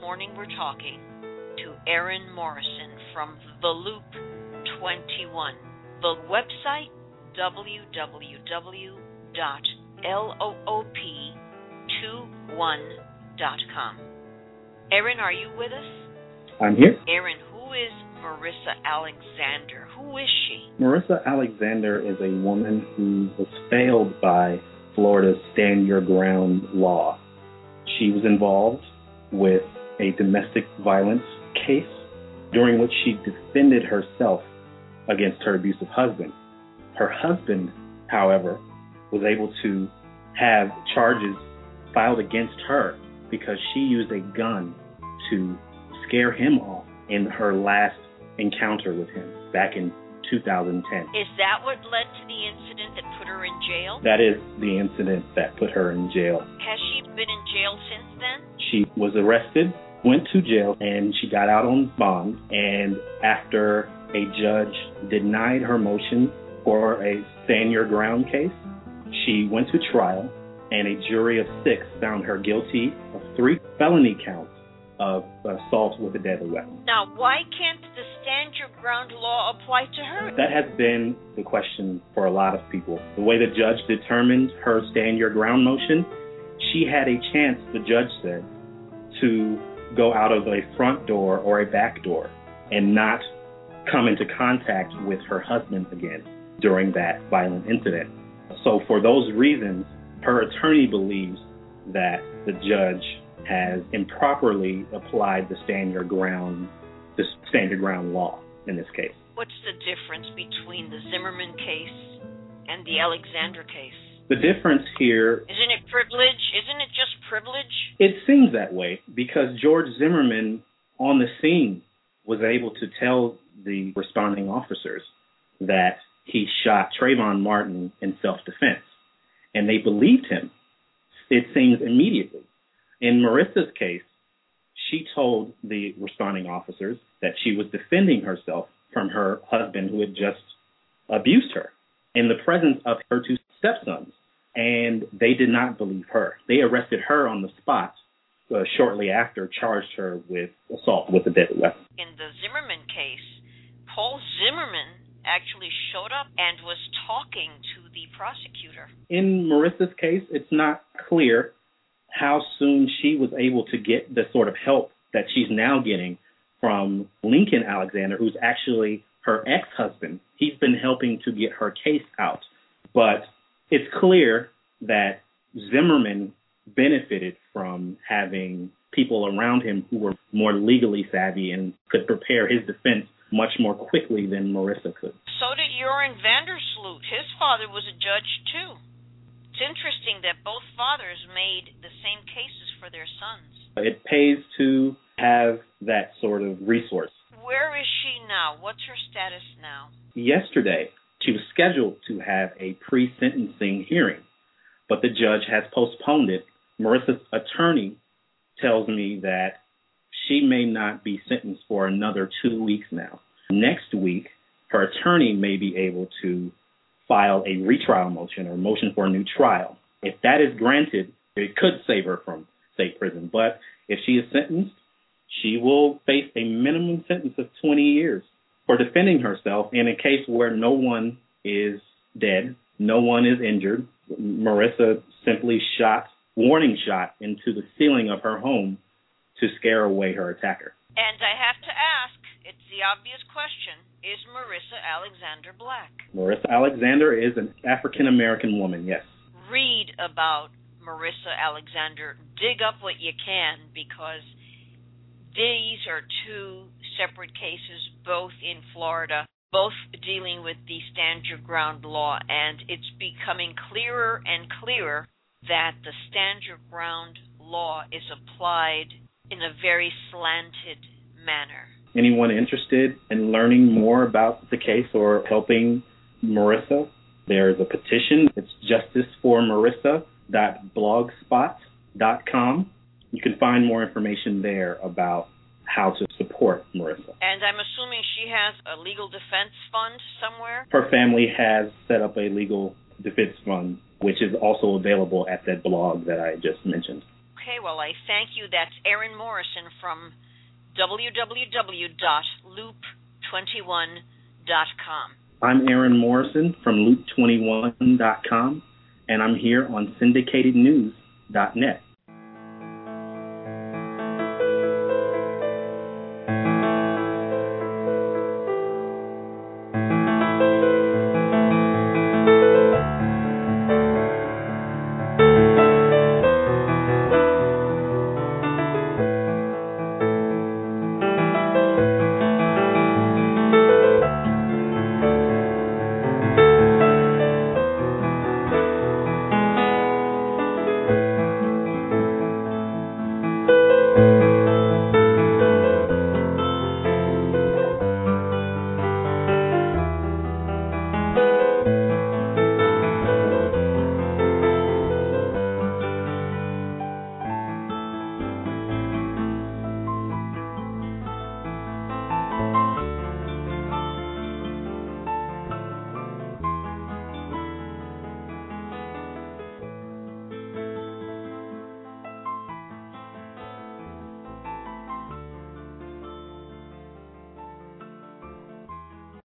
morning we're talking to Erin Morrison from The Loop 21. The website, www.loop21.com. Erin, are you with us? I'm here. Erin, who is Marissa Alexander? Who is she? Marissa Alexander is a woman who was failed by Florida's Stand Your Ground law. She was involved with a domestic violence case during which she defended herself against her abusive husband. Her husband, however, was able to have charges filed against her because she used a gun to scare him off in her last encounter with him back in 2010. Is that what led to the incident that put her in jail? That is the incident that put her in jail. Has she been in jail since then? She was arrested, went to jail, and she got out on bond. And after a judge denied her motion for a Stand Your Ground case, she went to trial, and a jury of 6 found her guilty of 3 felony counts of assault with a deadly weapon. Now, why can't the Stand Your Ground law apply to her? That has been the question for a lot of people. The way the judge determined her Stand Your Ground motion, she had a chance, the judge said, to go out of a front door or a back door and not come into contact with her husband again during that violent incident. So for those reasons, her attorney believes that the judge has improperly applied the Stand Your Ground law in this case. What's the difference between the Zimmerman case and the Alexander case? The difference here... Isn't it privilege? Isn't it just privilege? It seems that way because George Zimmerman on the scene was able to tell the responding officers that he shot Trayvon Martin in self-defense. And they believed him, it seems, immediately. In Marissa's case, she told the responding officers that she was defending herself from her husband who had just abused her in the presence of her 2 stepsons, and they did not believe her. They arrested her on the spot shortly after, charged her with assault with a deadly weapon. In the Zimmerman case, Paul Zimmerman actually showed up and was talking to the prosecutor. In Marissa's case, it's not clear how soon she was able to get the sort of help that she's now getting from Lincoln Alexander, who's actually her ex-husband. He's been helping to get her case out. But it's clear that Zimmerman benefited from having people around him who were more legally savvy and could prepare his defense much more quickly than Marissa could. So did Joran Vandersloot. His father was a judge, too. It's interesting that both fathers made the same cases for their sons. It pays to have that sort of resource. Where is she now? What's her status now? Yesterday, she was scheduled to have a pre-sentencing hearing, but the judge has postponed it. Marissa's attorney tells me that she may not be sentenced for another 2 weeks now. Next week, her attorney may be able to file a retrial motion or motion for a new trial. If that is granted, it could save her from state prison. But if she is sentenced, she will face a minimum sentence of 20 years for defending herself in a case where no one is dead, no one is injured. Marissa simply warning shot into the ceiling of her home to scare away her attacker. And I have to ask, it's the obvious question, is Marissa Alexander black? Marissa Alexander is an African-American woman, yes. Read about Marissa Alexander. Dig up what you can, because these are 2 separate cases, both in Florida, both dealing with the Stand Your Ground law, and it's becoming clearer and clearer that the Stand Your Ground law is applied in a very slanted manner. Anyone interested in learning more about the case or helping Marissa, there's a petition. It's justiceformarissa.blogspot.com. You can find more information there about how to support Marissa. And I'm assuming she has a legal defense fund somewhere? Her family has set up a legal defense fund, which is also available at that blog that I just mentioned. Okay, well, I thank you. That's Aaron Morrison from www.loop21.com. I'm Aaron Morrison from loop21.com, and I'm here on syndicatednews.net.